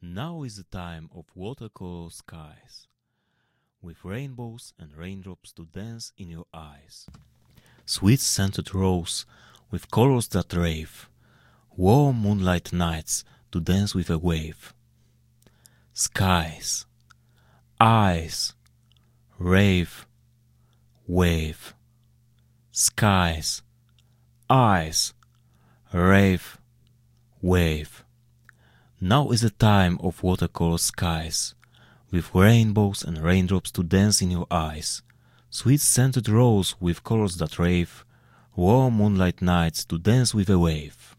Now is the time of watercolor skies, with rainbows and raindrops to dance in your eyes. Sweet scented rose with colors that rave, warm moonlight nights to dance with a wave. Skies, eyes, rave, wave. Skies, eyes, rave, wave. Now is the time of watercolor skies, with rainbows and raindrops to dance in your eyes. Sweet scented rose with colors that rave, warm moonlight nights to dance with a wave.